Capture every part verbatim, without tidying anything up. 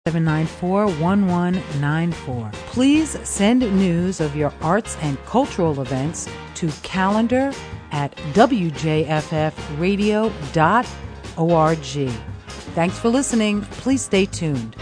seven nine four, one one nine four. Please send news of your arts and cultural events to calendar at w j f f radio dot org. Thanks for listening. Please stay tuned.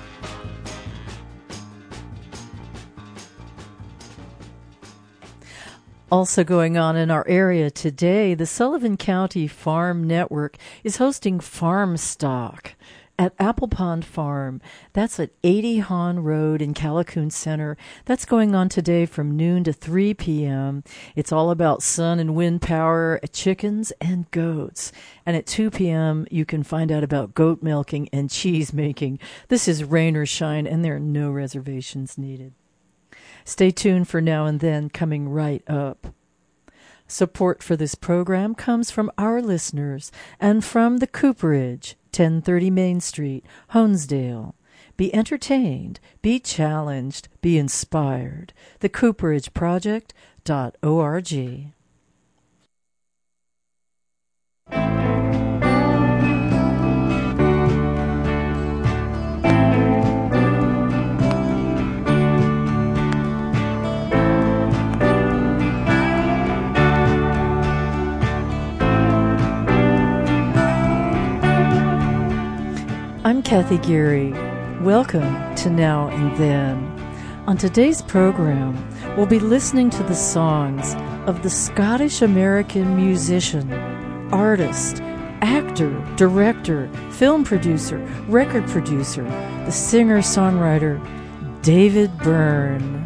Also going on in our area today, the Sullivan County Farm Network is hosting Farm Stock at Apple Pond Farm. That's at eighty Hahn Road in Callicoon Center. That's going on today from noon to three p.m. It's all about sun and wind power, chickens, and goats. And at two p.m., you can find out about goat milking and cheese making. This is rain or shine, and there are no reservations needed. Stay tuned for Now and Then, coming right up. Support for this program comes from our listeners and from the Cooperage, ten thirty Main Street, Honesdale. Be entertained, be challenged, be inspired. the cooperage project dot org. I'm Kathy Geary. Welcome to Now and Then. On today's program, we'll be listening to the songs of the Scottish-American musician, artist, actor, director, film producer, record producer, the singer-songwriter David Byrne.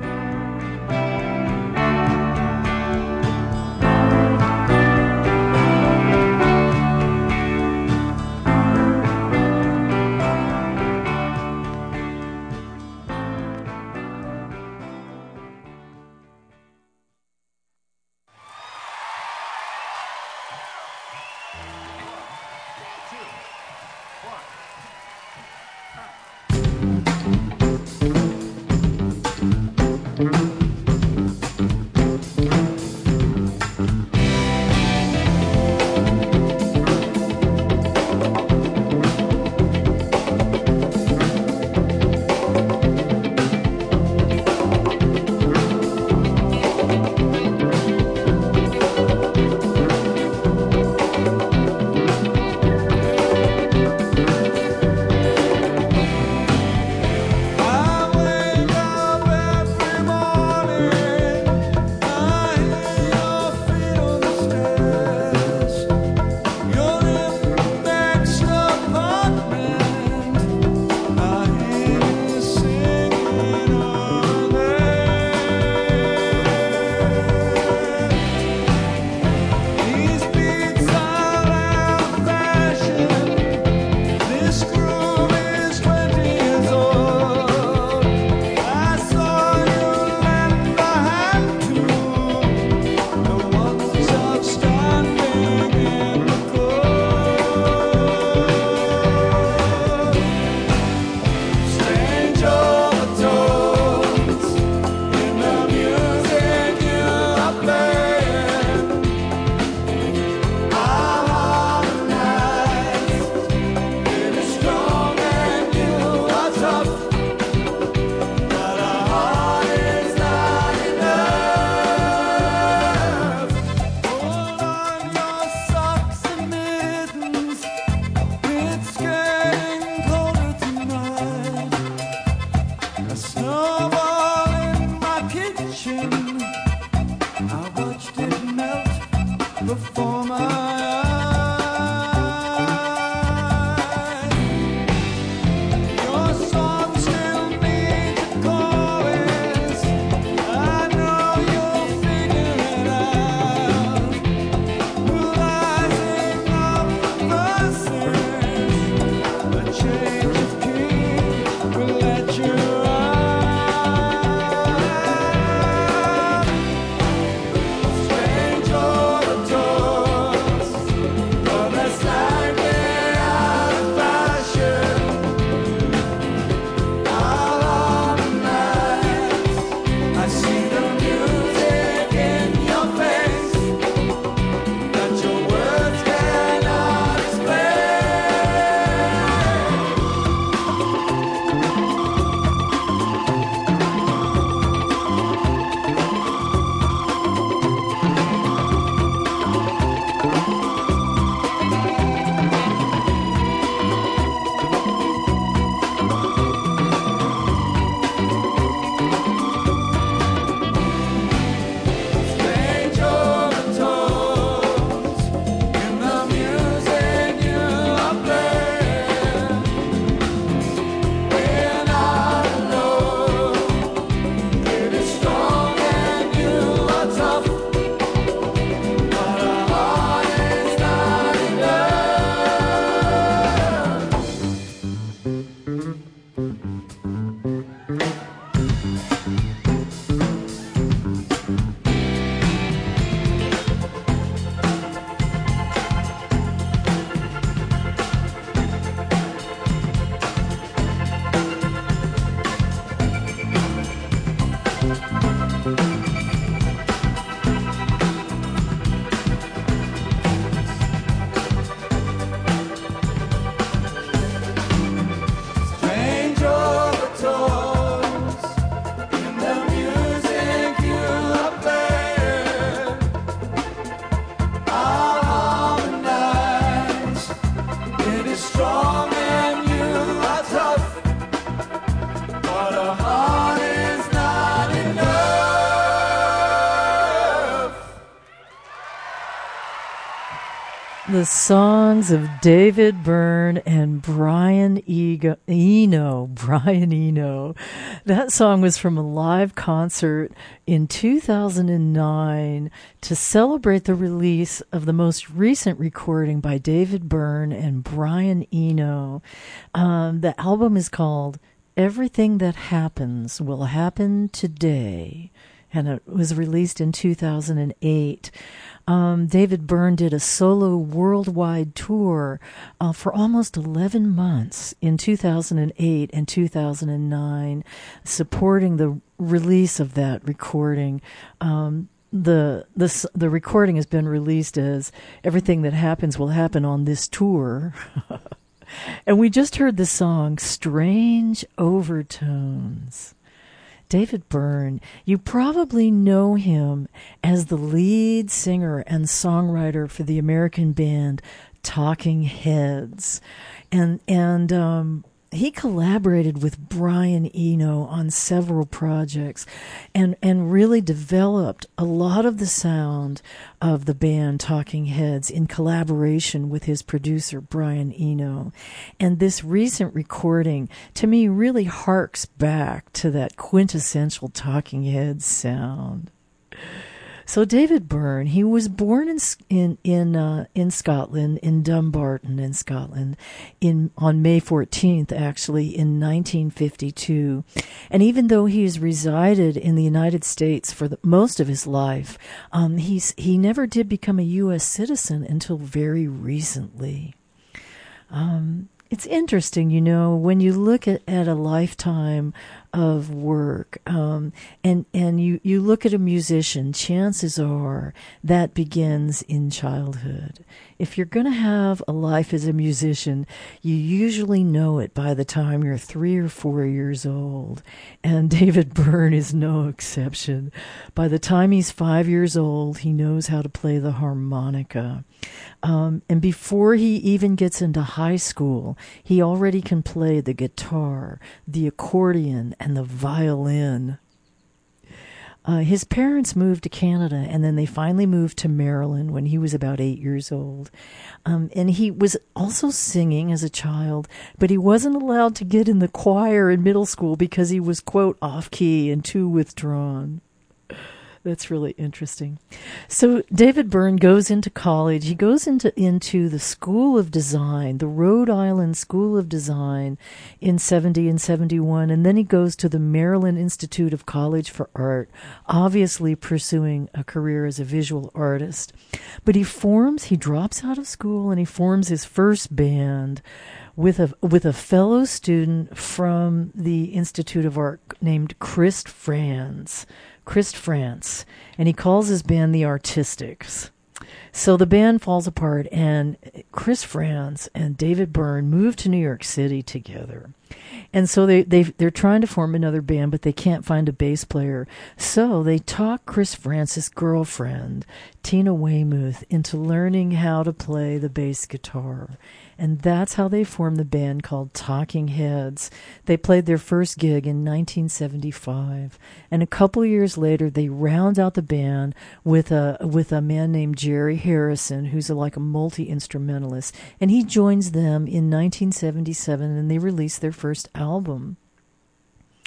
The songs of David Byrne and Brian Ego, Eno. Brian Eno. That song was from a live concert in two thousand nine to celebrate the release of the most recent recording by David Byrne and Brian Eno. Um, the album is called Everything That Happens Will Happen Today, and it was released in two thousand eight. Um, David Byrne did a solo worldwide tour uh, for almost eleven months in two thousand eight and two thousand nine, supporting the release of that recording. Um, the the the recording has been released as Everything That Happens Will Happen on This Tour. And we just heard the song Strange Overtones. David Byrne, you probably know him as the lead singer and songwriter for the American band Talking Heads. And and um, he collaborated with Brian Eno on several projects and, and really developed a lot of the sound of the band Talking Heads in collaboration with his producer, Brian Eno. And this recent recording, to me, really harks back to that quintessential Talking Heads sound. So David Byrne, he was born in in in, uh, in Scotland, in Dumbarton, in Scotland, in on May fourteenth, actually, in nineteen fifty-two. And even though he has resided in the United States for the, most of his life, um, he's he never did become a U S citizen until very recently. Um, it's interesting, you know, when you look at, at a lifetime of work, um, and and you, you look at a musician, chances are that begins in childhood. If you're going to have a life as a musician, you usually know it by the time you're three or four years old. And David Byrne is no exception. By the time he's five years old, he knows how to play the harmonica. Um, and before he even gets into high school, he already can play the guitar, the accordion, and the violin. Uh, his parents moved to Canada, and then they finally moved to Maryland when he was about eight years old. Um, and he was also singing as a child, but he wasn't allowed to get in the choir in middle school because he was, quote, off-key and too withdrawn. That's really interesting. So David Byrne goes into college. He goes into into the School of Design, the Rhode Island School of Design, in seventy and seventy-one, and then he goes to the Maryland Institute of College for Art, obviously pursuing a career as a visual artist. But he forms, he drops out of school, and he forms his first band with a with a fellow student from the Institute of Art named Chris Frantz. Chris Frantz, and he calls his band the Artistics. So the band falls apart, and Chris Frantz and David Byrne move to New York City together. And so they, they, they're trying to form another band, but they can't find a bass player. So they talk Chris Frantz's girlfriend, Tina Weymouth, into learning how to play the bass guitar. And that's how they formed the band called Talking Heads. They played their first gig in nineteen seventy-five. And a couple years later, they round out the band with a with a man named Jerry Harrison, who's a, like a multi-instrumentalist. And he joins them in nineteen seventy-seven, and they release their first album.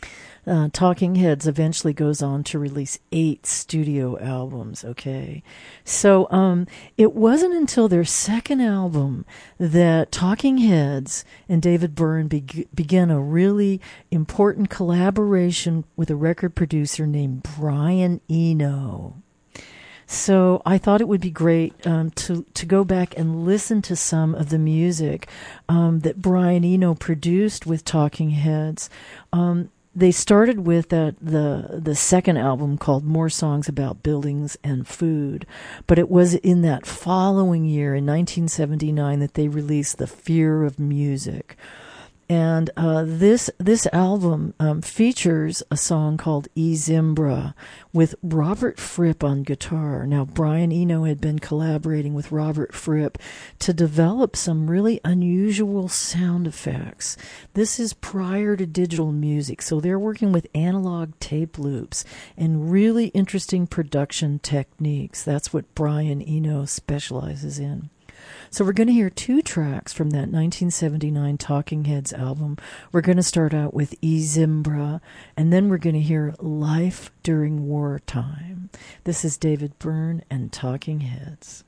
Uh, Talking Heads eventually goes on to release eight studio albums, okay? So um, it wasn't until their second album that Talking Heads and David Byrne be- began a really important collaboration with a record producer named Brian Eno. So I thought it would be great um, to to go back and listen to some of the music um, that Brian Eno produced with Talking Heads. Um, they started with that, the the second album called More Songs About Buildings and Food, but it was in that following year, in nineteen seventy-nine, that they released The Fear of Music. And uh, this this album um, features a song called E Zimbra with Robert Fripp on guitar. Now, Brian Eno had been collaborating with Robert Fripp to develop some really unusual sound effects. This is prior to digital music, so they're working with analog tape loops and really interesting production techniques. That's what Brian Eno specializes in. So we're going to hear two tracks from that nineteen seventy-nine Talking Heads album. We're going to start out with E Zimbra, and then we're going to hear Life During Wartime. This is David Byrne and Talking Heads.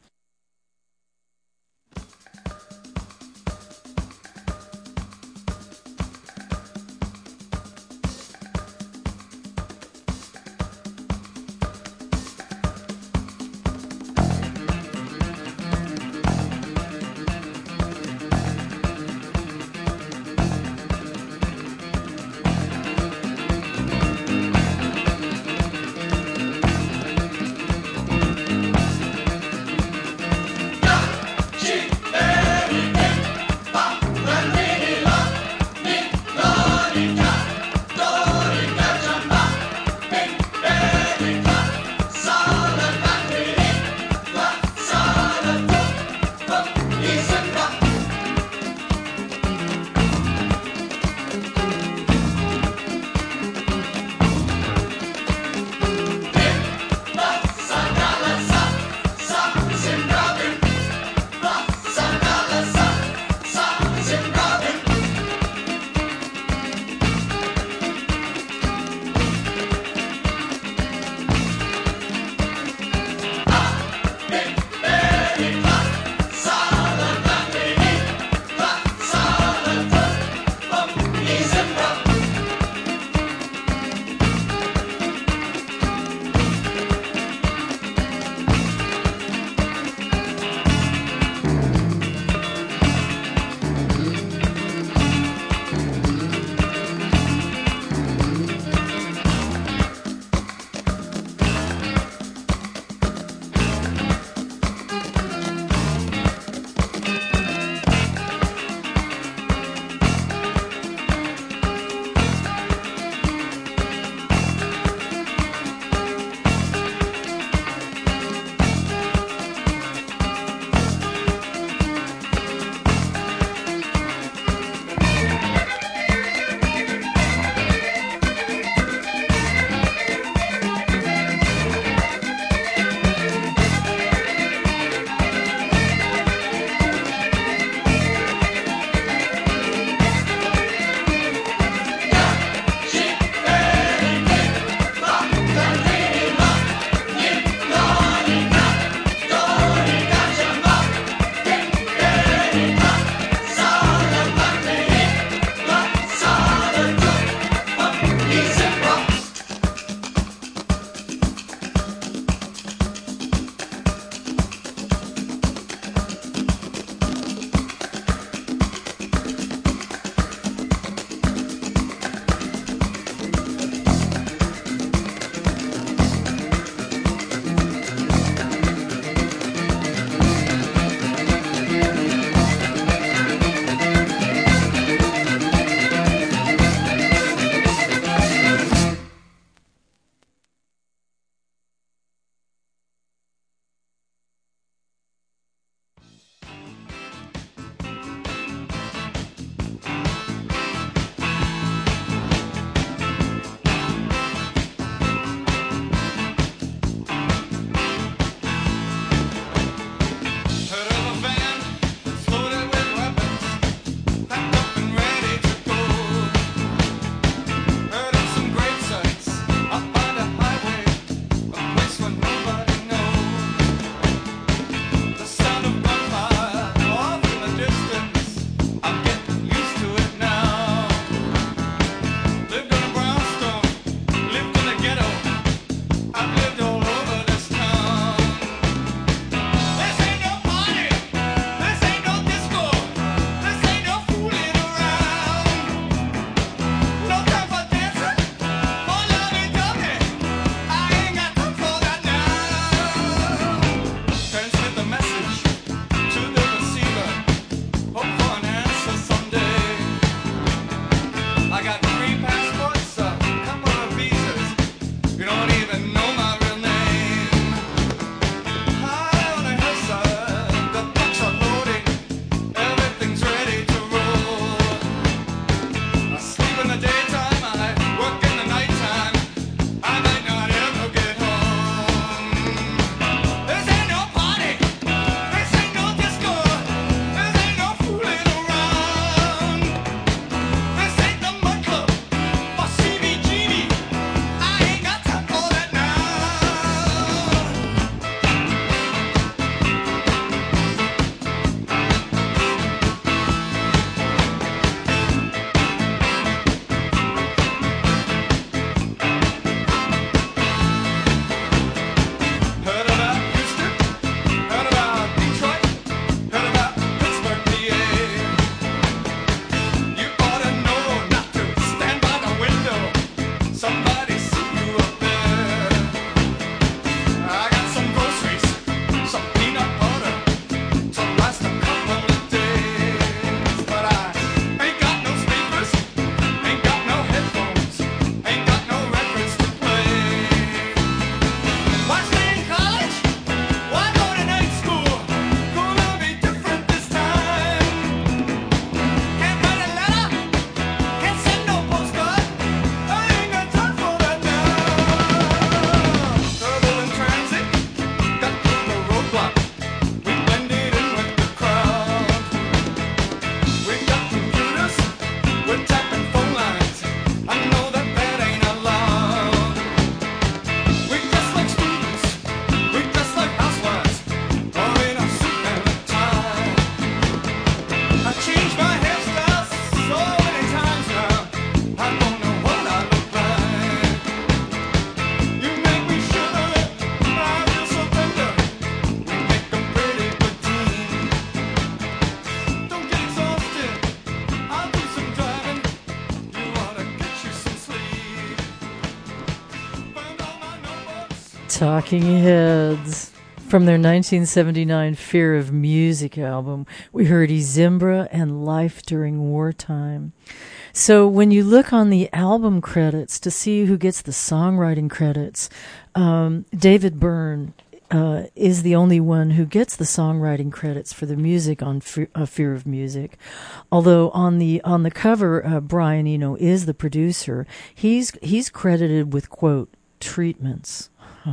Talking Heads. From their nineteen seventy-nine Fear of Music album, we heard Izimbra and Life During Wartime. So when you look on the album credits to see who gets the songwriting credits, um, David Byrne uh, is the only one who gets the songwriting credits for the music on Fe- uh, Fear of Music. Although on the on the cover, uh, Brian Eno is the producer. He's he's credited with, quote, treatments.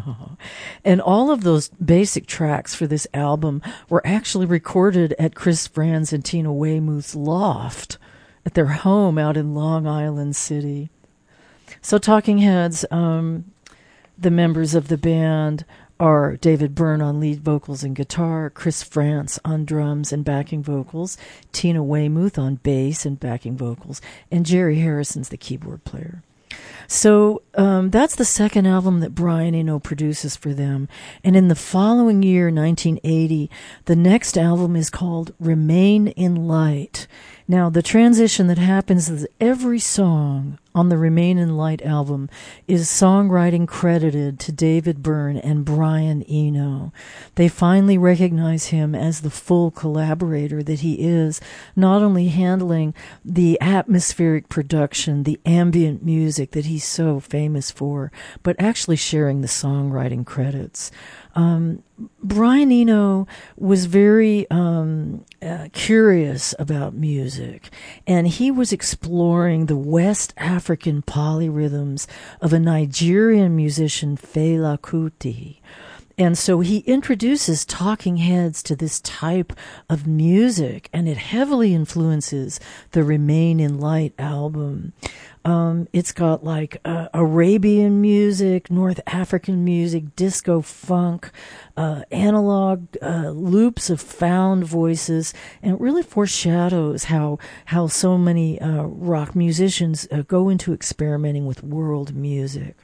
And all of those basic tracks for this album were actually recorded at Chris Frantz and Tina Weymouth's loft at their home out in Long Island City. So Talking Heads, um, the members of the band are David Byrne on lead vocals and guitar, Chris Frantz on drums and backing vocals, Tina Weymouth on bass and backing vocals, and Jerry Harrison's the keyboard player. So um, that's the second album that Brian Eno produces for them. And in the following year, nineteen eighty, the next album is called Remain in Light. Now, the transition that happens is every song on the Remain in Light album is songwriting credited to David Byrne and Brian Eno. They finally recognize him as the full collaborator that he is, not only handling the atmospheric production, the ambient music that he's so famous for, but actually sharing the songwriting credits. Um, Brian Eno was very um, uh, curious about music, and he was exploring the West African polyrhythms of a Nigerian musician, Fela Kuti. And so he introduces Talking Heads to this type of music, and it heavily influences the Remain in Light album. Um, it's got like uh, Arabian music, North African music, disco funk, uh, analog uh, loops of found voices, and it really foreshadows how how so many uh, rock musicians uh, go into experimenting with world music.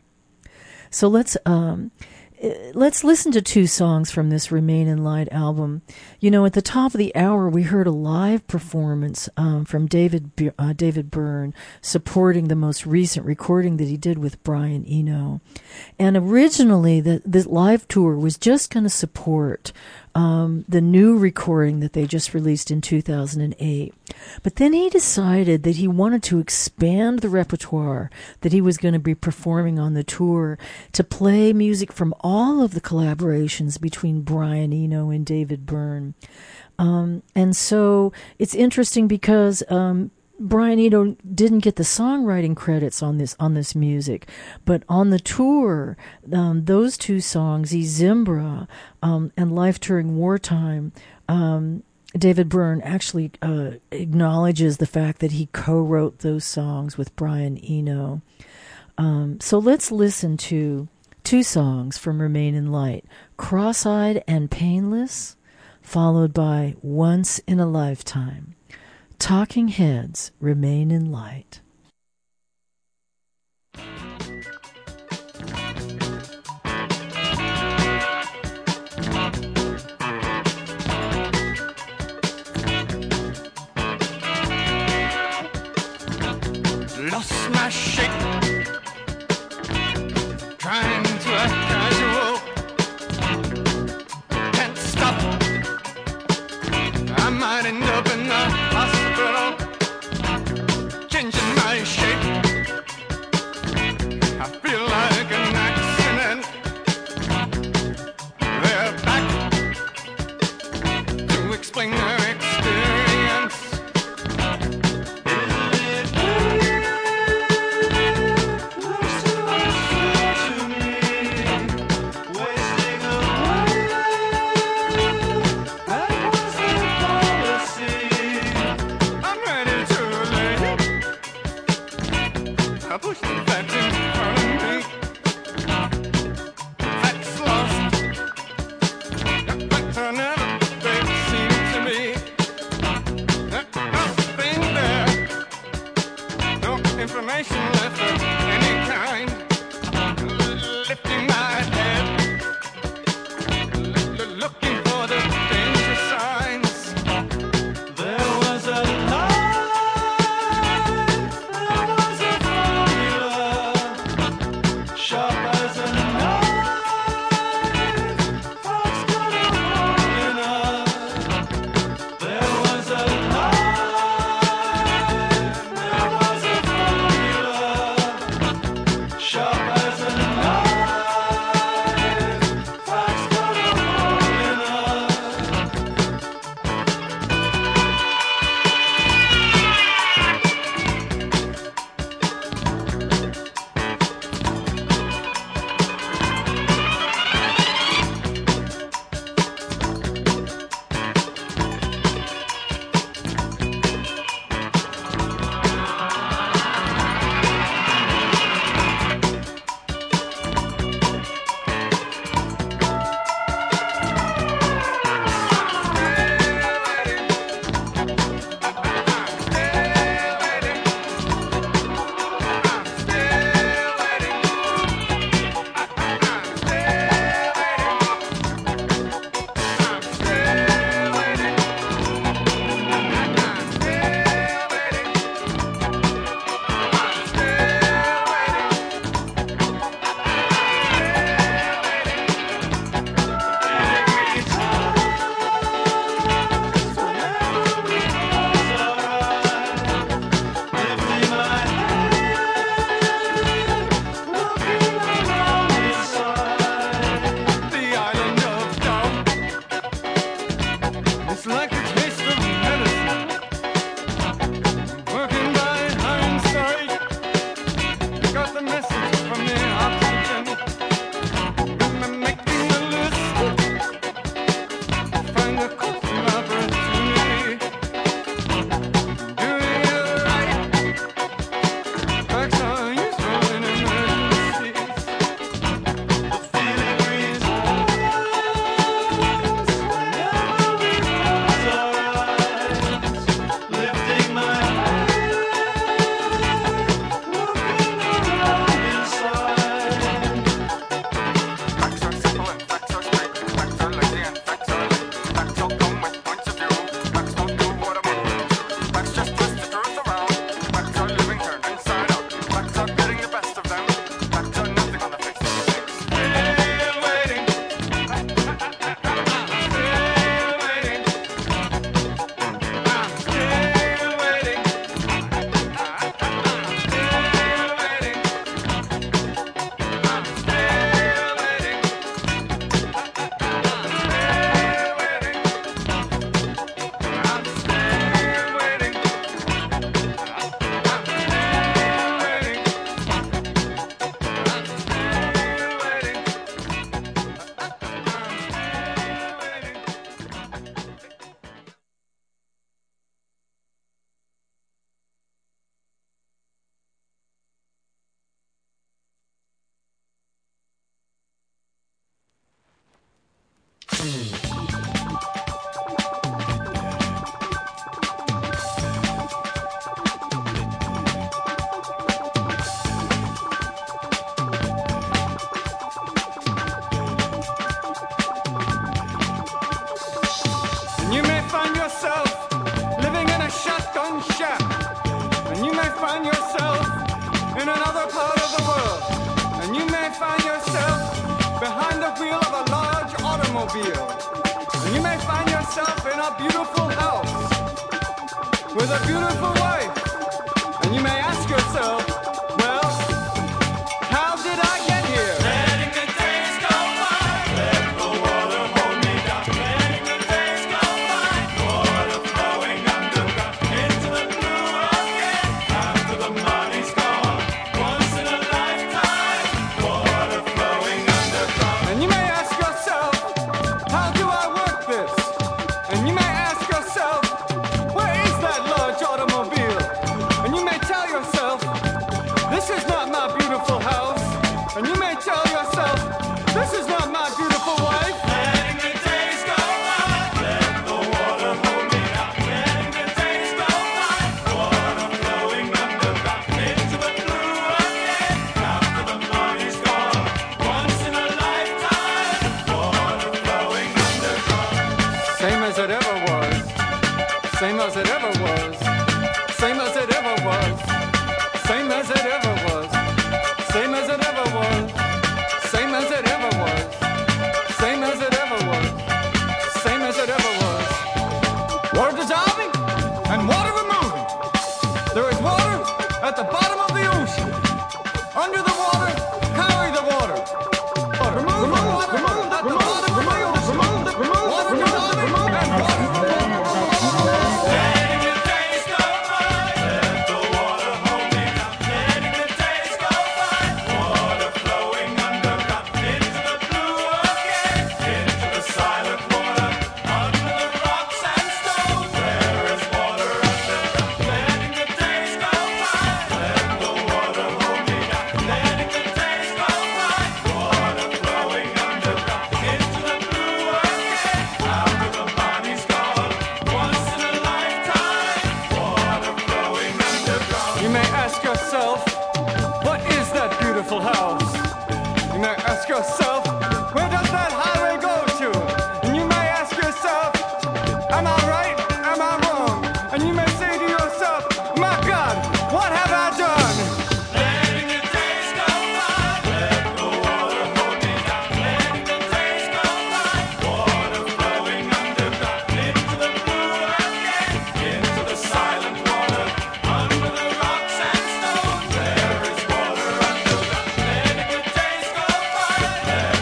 So let's um, let's listen to two songs from this Remain in Light album. You know, at the top of the hour, we heard a live performance um, from David uh, David Byrne supporting the most recent recording that he did with Brian Eno. And originally, the, the live tour was just going to support um, the new recording that they just released in two thousand eight. But then he decided that he wanted to expand the repertoire that he was going to be performing on the tour to play music from all of the collaborations between Brian Eno and David Byrne. Um, and so it's interesting because um, Brian Eno didn't get the songwriting credits on this on this music, but on the tour, um, those two songs, Izimbra um, and Life During Wartime, um, David Byrne actually uh, acknowledges the fact that he co-wrote those songs with Brian Eno. Um, so let's listen to two songs from Remain in Light, Cross-Eyed and Painless, followed by Once in a Lifetime. Talking Heads, Remain in Light. Lost my shape, trying to act casual, can't stop, I might end up in the hospital, changing my shape, I feel like an accident, they're back to explain their experience. Push the facts in front of me. Facts lost. The facts are never they seem to me. There's nothing there. No information left of any kind. Lifting my head. L- looking for the danger signs. There was a sharp as a knife. a message from the oxygen. I'm making a list. Find the cost of opportunity. Doing it right. Facts are useful in emergencies. The feeling lifting my facts are simple and facts are straight. Facts are lazy and facts are late. Facts all come with points of view. Facts don't do what I'm going to. Facts just twist the truth around. Facts are living turned inside out. Facts are getting the best of them. Facts are nothing on the face of things. Still waiting. Still waiting. I'm still waiting. And you may find yourself living in a shotgun shack. And you may find yourself in another part of the world. And you may find yourself behind the wheel of a large automobile. And you may find yourself in a beautiful house with a beautiful wife. And you may ask yourself, well, how did I get here? Letting the days go by. Let the water hold me down. Letting the days go by. Water flowing underground into the blue again. After the money's gone, once in a lifetime. Water flowing underground. And you may ask yourself, how do I work this? And you may ask yourself, where is that large automobile? And you may tell yourself, this is not my beautiful house. And you may tell yourself, this is not my beautiful wife. Letting the days go by. Let the water hold me down. Letting the days go by. Water flowing underground into the blue again. After the money's gone, once in a lifetime. Water flowing underground. Same as it ever was. Same as it ever was. Same as it ever was. Same as it ever was. Same as it ever was. Same as it ever was. Same as it ever was. Same as it ever was. Water dissolving and water removing. There is water at the bottom of the ocean. Under the water, carry the water. Remove, remove the water, remove at the bottom of the ocean. Remove the water dissolving and water removing. Letting the days go by. Let the water hold me down. Letting the days go by. Water flowing underground into the blue again. Into the silent water. Under the rocks and stones. There is water underground. Letting the days go by. Let the water hold me down. Letting the days go by. Water flowing underground into the blue again. After the money's gone, once in a lifetime. Water flowing underground. You may ask yourself, what is that beautiful house? You may ask yourself, where does that highway go to? And you may ask yourself, am I right? Am I wrong? And you may say to yourself, my God, what have I done? Letting the days go by. Let the water hold me down. Letting the days go by. Water flowing underground into the blue again. Into the silent water. Under the rocks and stones. There is water underground. Letting the days go by. Let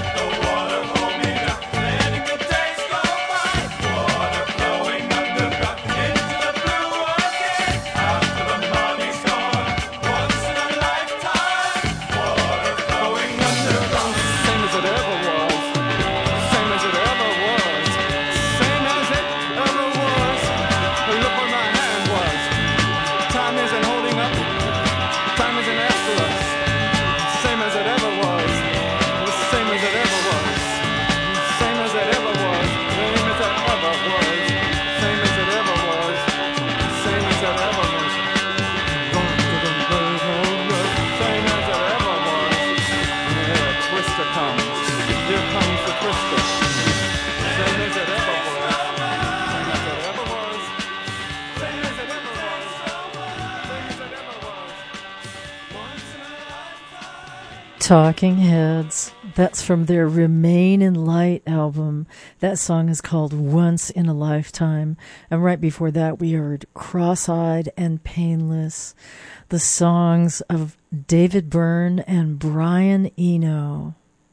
Talking Heads. That's from their Remain in Light album. That song is called Once in a Lifetime. And right before that, we heard Cross-Eyed and Painless, the songs of David Byrne and Brian Eno.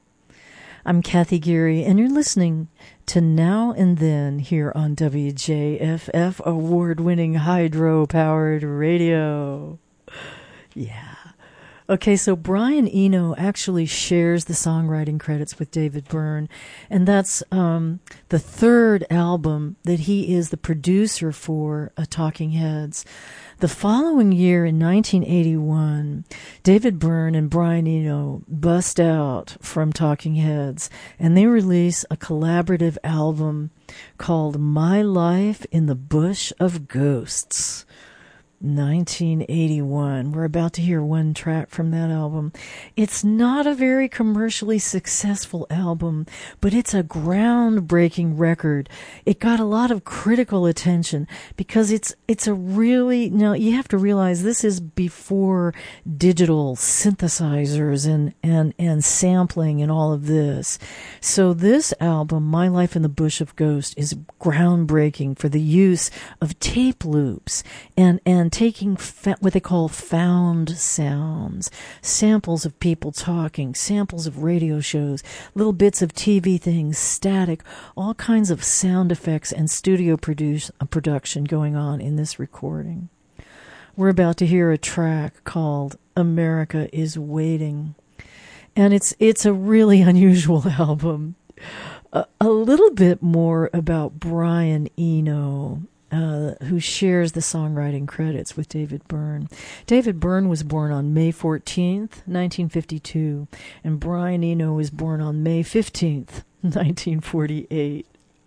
I'm Kathy Geary, and you're listening to Now and Then here on W J F F, award-winning hydro-powered radio. Yeah. Okay, so Brian Eno actually shares the songwriting credits with David Byrne, and that's um, the third album that he is the producer for uh, Talking Heads. The following year, in nineteen eighty-one, David Byrne and Brian Eno bust out from Talking Heads, and they release a collaborative album called My Life in the Bush of Ghosts. nineteen eighty-one. We're about to hear one track from that album. It's not a very commercially successful album, but it's a groundbreaking record. It got a lot of critical attention because it's it's a really, now you have to realize this is before digital synthesizers and, and, and sampling and all of this. So this album, My Life in the Bush of Ghosts, is groundbreaking for the use of tape loops and, and taking fa- what they call found sounds, samples of people talking, samples of radio shows, little bits of T V things, static, all kinds of sound effects and studio produce, uh, production going on in this recording. We're about to hear a track called America is Waiting, and it's it's a really unusual album. A, a little bit more about Brian Eno, Uh, who shares the songwriting credits with David Byrne. David Byrne was born on May fourteenth, nineteen fifty-two, and Brian Eno was born on May fifteenth, nineteen forty-eight.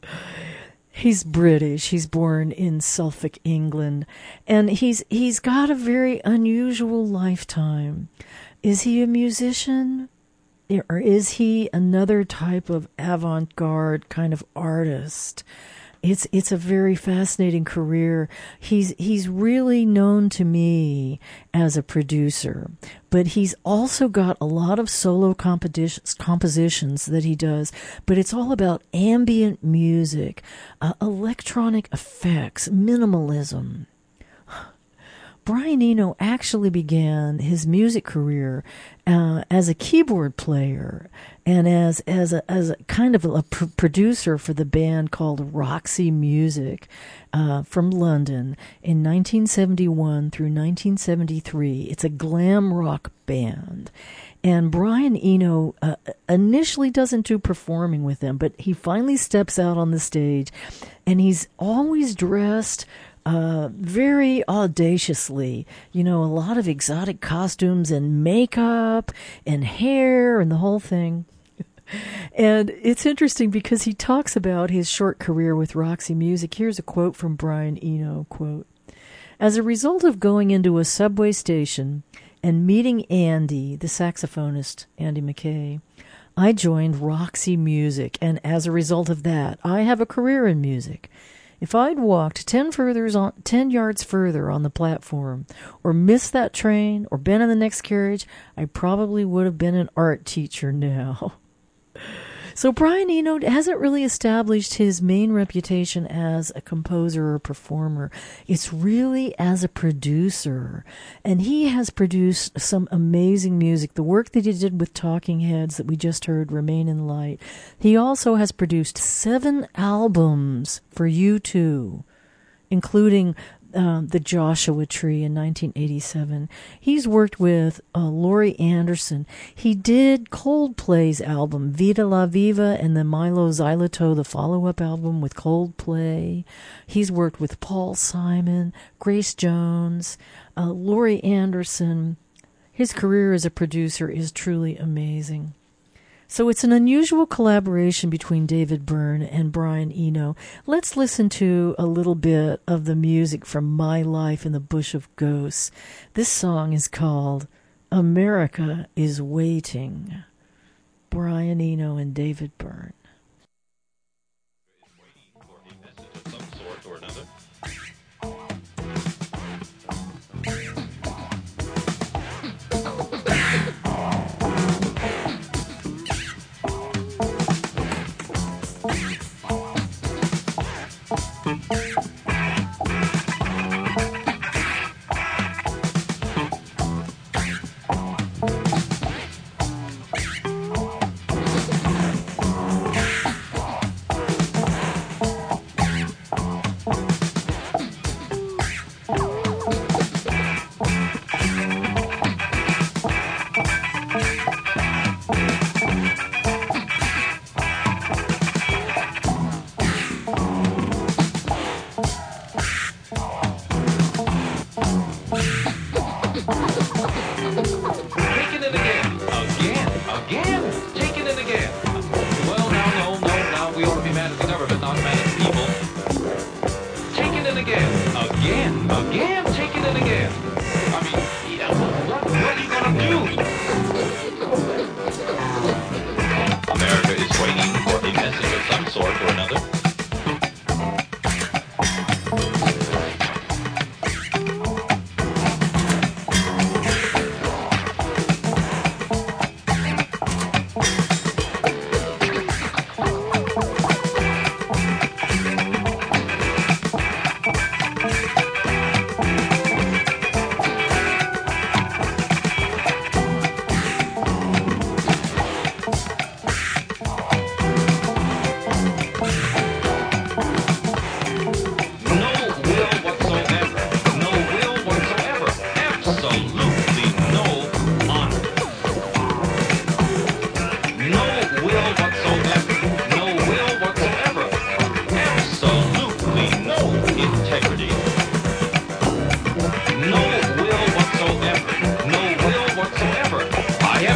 He's British. He's born in Suffolk, England, and he's he's got a very unusual lifetime. Is he a musician? Or is he another type of avant-garde kind of artist? It's it's a very fascinating career. He's he's really known to me as a producer, but he's also got a lot of solo compositions compositions that he does. But it's all about ambient music, uh, electronic effects, minimalism. Brian Eno actually began his music career uh, as a keyboard player and as as a, as a kind of a pr- producer for the band called Roxy Music uh, from London in nineteen seventy-one through nineteen seventy-three. It's a glam rock band. And Brian Eno uh, initially doesn't do performing with them, but he finally steps out on the stage, and he's always dressed Uh, very audaciously, you know, a lot of exotic costumes and makeup and hair and the whole thing. And it's interesting because he talks about his short career with Roxy Music. Here's a quote from Brian Eno, quote, "As a result of going into a subway station and meeting Andy, the saxophonist, Andy McKay, I joined Roxy Music, and as a result of that, I have a career in music. If I'd walked ten furthers on ten yards further on the platform, or missed that train, or been in the next carriage, I probably would have been an art teacher now." So Brian Eno hasn't really established his main reputation as a composer or performer. It's really as a producer. And he has produced some amazing music. The work that he did with Talking Heads that we just heard, Remain in Light. He also has produced seven albums for U two, including Um, the Joshua Tree in nineteen eighty-seven. He's worked with uh, Laurie Anderson. He did Coldplay's album, Vida La Viva, and the Milo Xyloto, the follow-up album with Coldplay. He's worked with Paul Simon, Grace Jones, uh, Laurie Anderson. His career as a producer is truly amazing. So it's an unusual collaboration between David Byrne and Brian Eno. Let's listen to a little bit of the music from My Life in the Bush of Ghosts. This song is called America is Waiting. Brian Eno and David Byrne.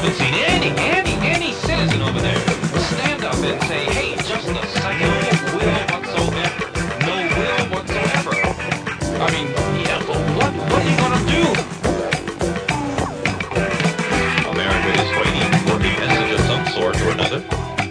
haven't seen any, any, any citizen over there stand up and say, hey, just a second, no will whatsoever. No will whatsoever. I mean, yeah, but what, what are you going to do? America is waiting for a message of some sort or another.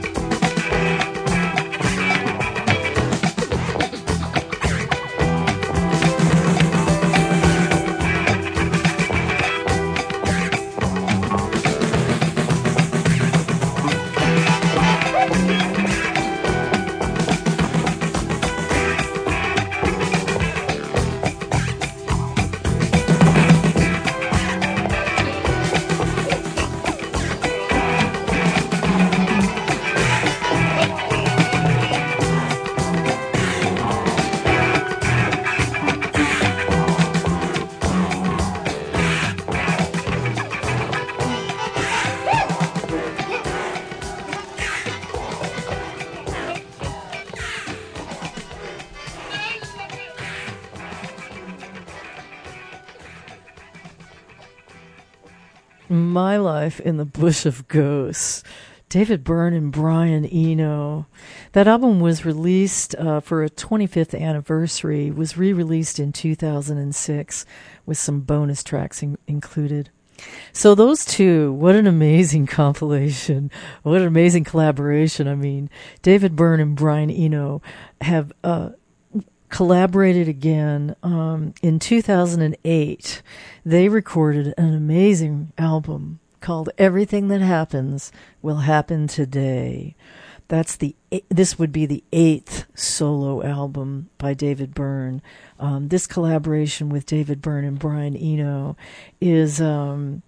My Life in the Bush of Ghosts. David Byrne and Brian Eno. That album was released uh, for a twenty-fifth anniversary, was re-released in two thousand six with some bonus tracks in- included. So those two, what an amazing compilation. What an amazing collaboration. I mean, David Byrne and Brian Eno have uh, collaborated again um, in two thousand eight. They recorded an amazing album called Everything That Happens Will Happen Today. That's the this would be the eighth solo album by David Byrne. Um, this collaboration with David Byrne and Brian Eno is um,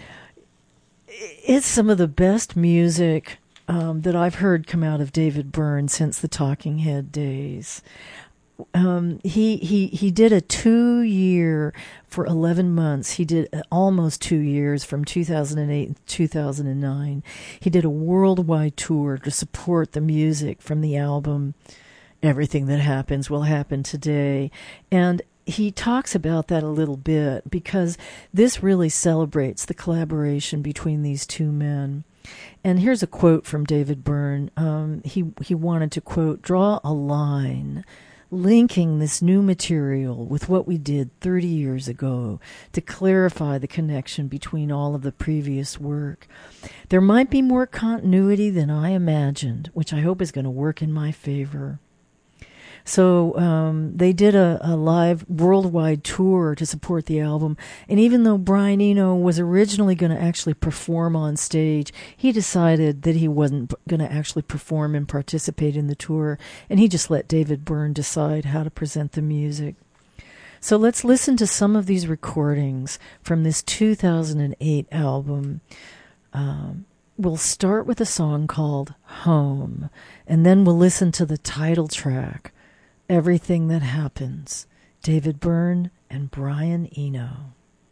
it's some of the best music um, that I've heard come out of David Byrne since the Talking Head days. Um, he, he, he did a two year for eleven months. He did almost two years from two thousand eight to two thousand nine. He did a worldwide tour to support the music from the album Everything That Happens Will Happen Today. And he talks about that a little bit because this really celebrates the collaboration between these two men. And here's a quote from David Byrne. Um, he, he wanted to, quote, draw a line linking this new material with what we did thirty years ago to clarify the connection between all of the previous work. There might be more continuity than I imagined, which I hope is going to work in my favor. So um, they did a, a live worldwide tour to support the album. And even though Brian Eno was originally going to actually perform on stage, he decided that he wasn't going to actually perform and participate in the tour. And he just let David Byrne decide how to present the music. So let's listen to some of these recordings from this two thousand eight album. Um, we'll start with a song called Home, and then we'll listen to the title track, Everything That Happens, David Byrne and Brian Eno.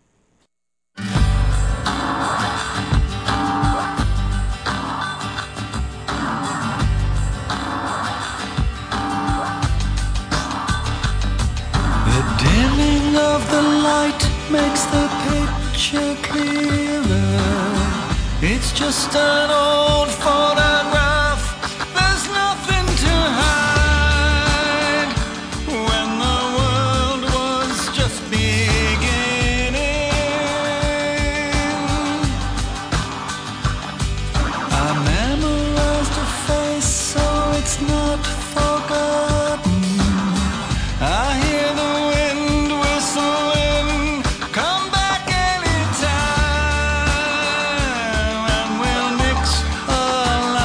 The dimming of the light makes the picture clearer. It's just an old photograph. There's nothing to hide. When the world was just beginning, I memorized a face so it's not forgotten. I hear the wind whistling, come back anytime, and we'll mix a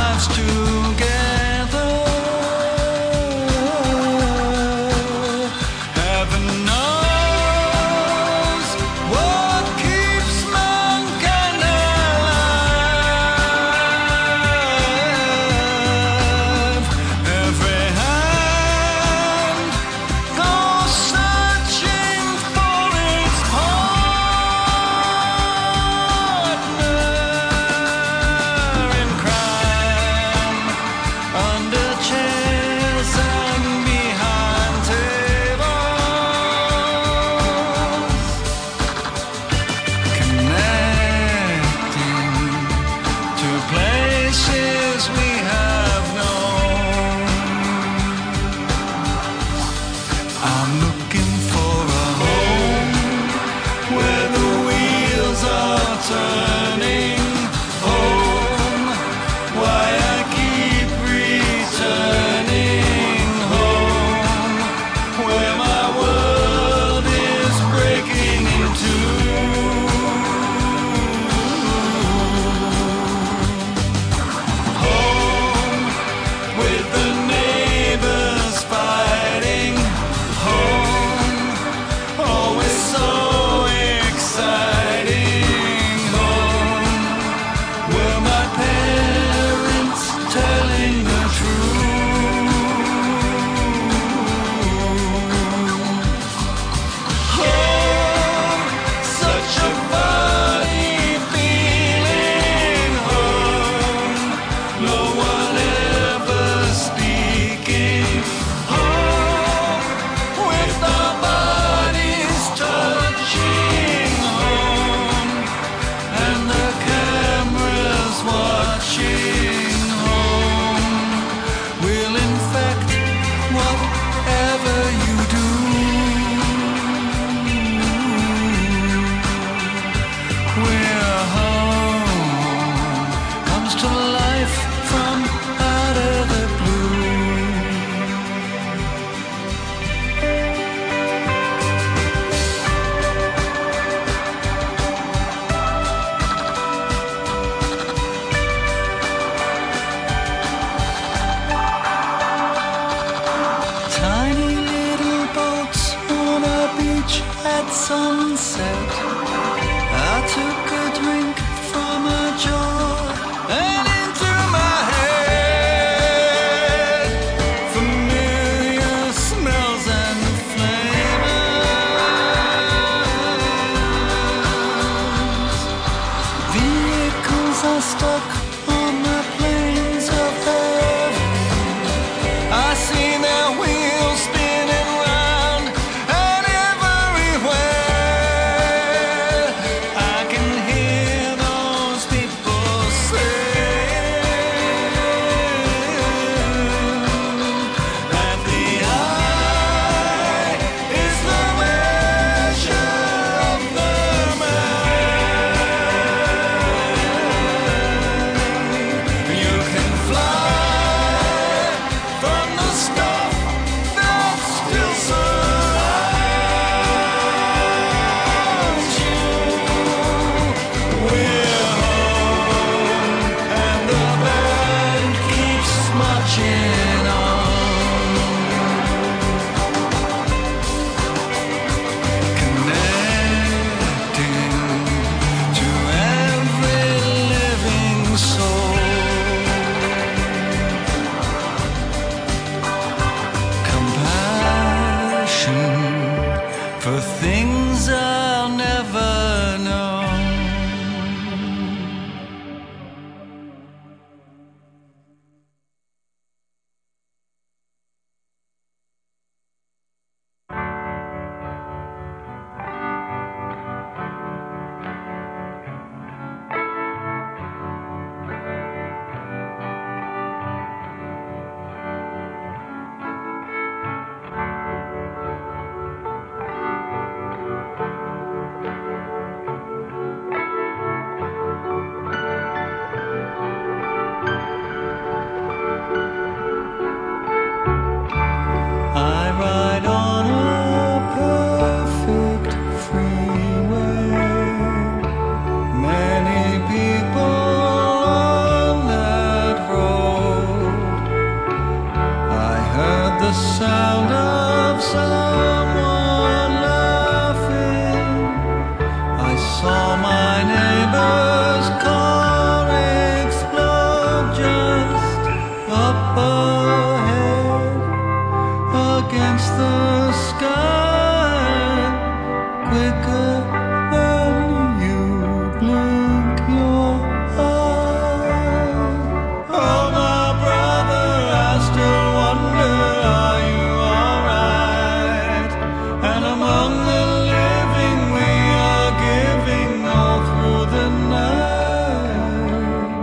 are stuck on the plains of heaven. I see their wheels spinning round and everywhere. I can hear those people say that the eye is the measure of the man. You can fly from the stuff that still surrounds you. We're home, and the band keeps marching on, connecting to every living soul. Compassion for things I'll never know. I ride on a perfect freeway. Many people on that road. I heard the sound of someone laughing. I saw my neighbor's car explode just up ahead against the sky, quicker than you blink your eye. Oh, my brother, I still wonder, are you alright? And among the living we are giving all through the night.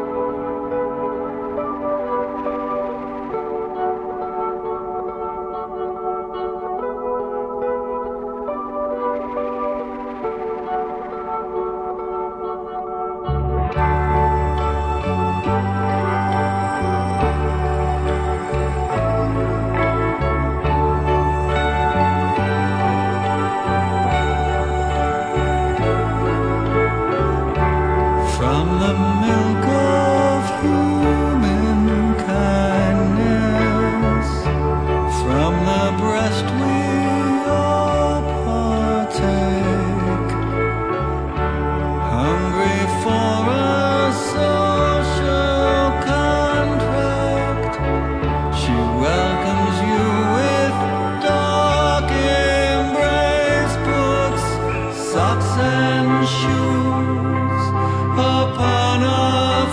From the milk of human kindness, from the breast we all partake, hungry for a social contract, she welcomes you with dark embrace, puts socks and shoes upon a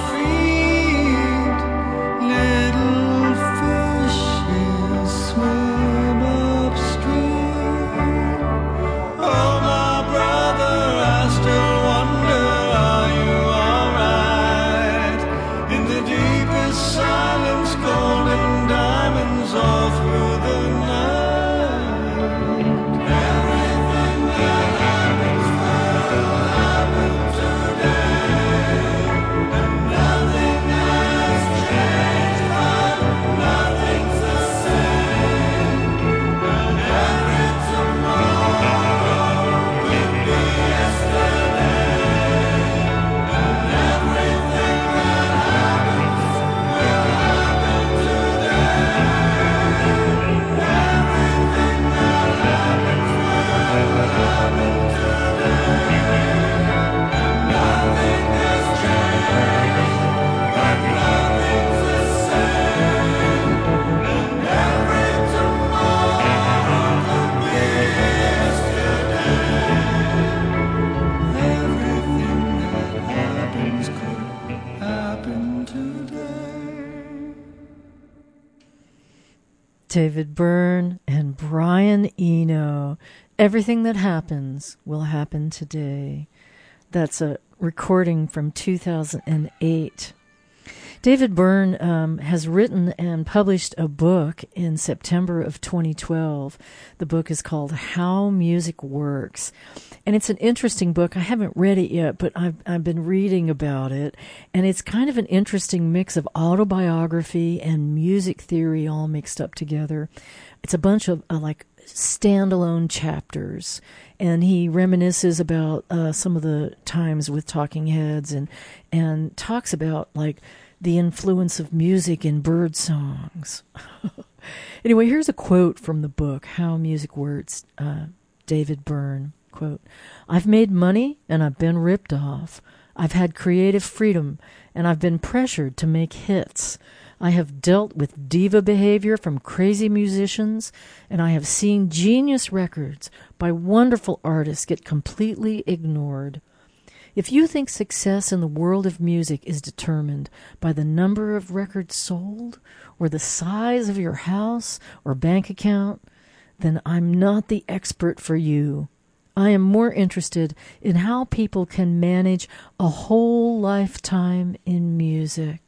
David Byrne and Brian Eno. Everything that happens will happen today. That's a recording from two thousand eight. David Byrne um, has written and published a book in September of twenty twelve. The book is called How Music Works. And it's an interesting book. I haven't read it yet, but I've, I've been reading about it. And it's kind of an interesting mix of autobiography and music theory all mixed up together. It's a bunch of uh, like standalone chapters. And he reminisces about uh, some of the times with Talking Heads and, and talks about like the influence of music in bird songs. Anyway, here's a quote from the book, How Music Works, uh, David Byrne. Quote, I've made money and I've been ripped off. I've had creative freedom and I've been pressured to make hits. I have dealt with diva behavior from crazy musicians, and I have seen genius records by wonderful artists get completely ignored. If you think success in the world of music is determined by the number of records sold or the size of your house or bank account, then I'm not the expert for you. I am more interested in how people can manage a whole lifetime in music.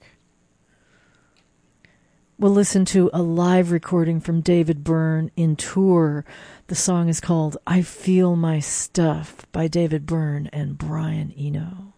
We'll listen to a live recording from David Byrne in tour. The song is called I Feel My Stuff by David Byrne and Brian Eno.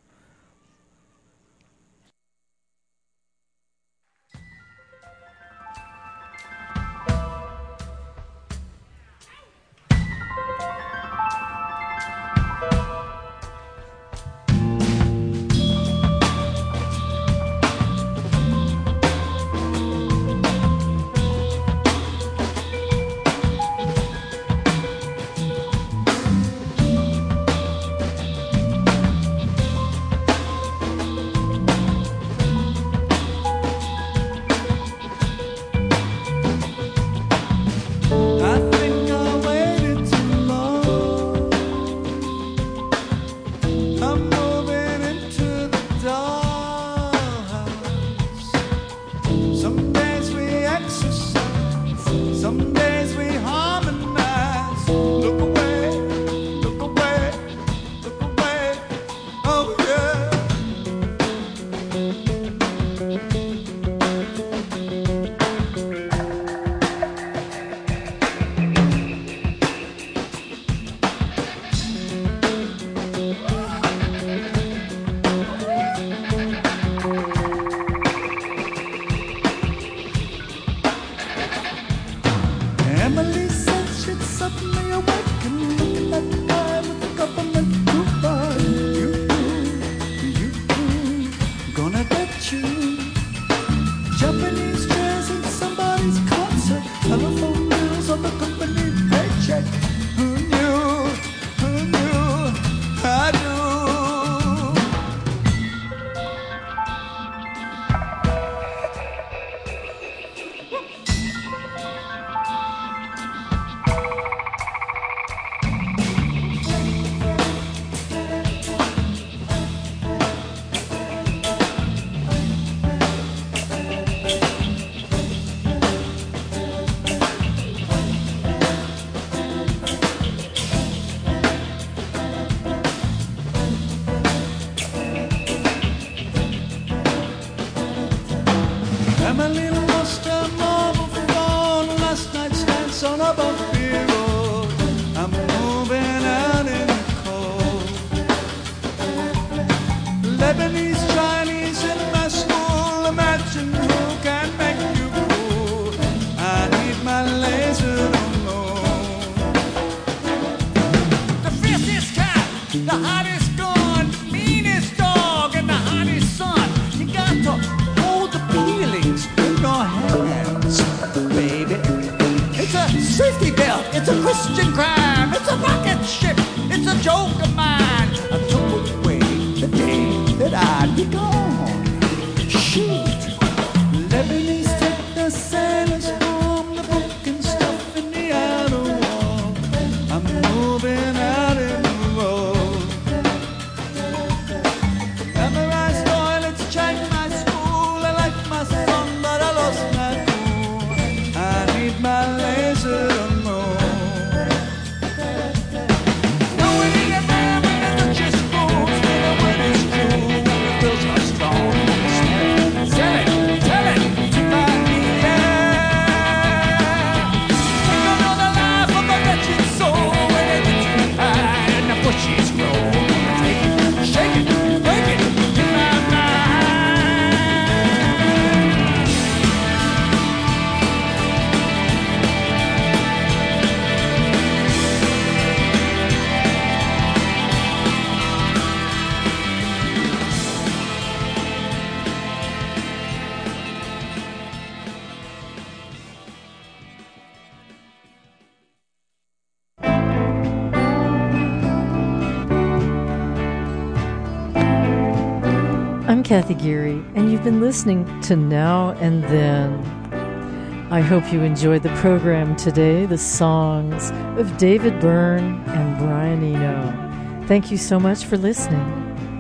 Kathy Geary, and you've been listening to Now and Then. I hope you enjoyed the program today, the songs of David Byrne and Brian Eno. Thank you so much for listening.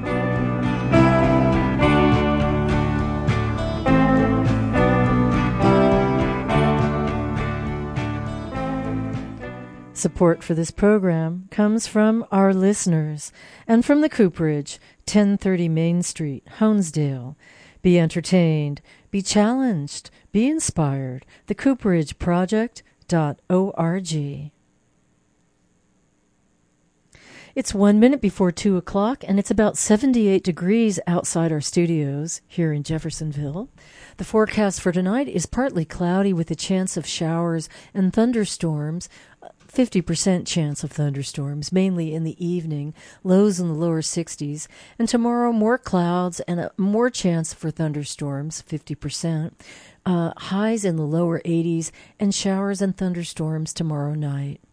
Support for this program comes from our listeners and from the Cooperage, ten thirty Main Street, Honesdale. Be entertained, be challenged, be inspired. the cooperage project dot org. It's one minute before two o'clock, and it's about seventy-eight degrees outside our studios here in Jeffersonville. The forecast for tonight is partly cloudy with a chance of showers and thunderstorms, fifty percent chance of thunderstorms, mainly in the evening, lows in the lower sixties. And tomorrow, more clouds and a more chance for thunderstorms, fifty percent. Uh, highs in the lower eighties, and showers and thunderstorms tomorrow night.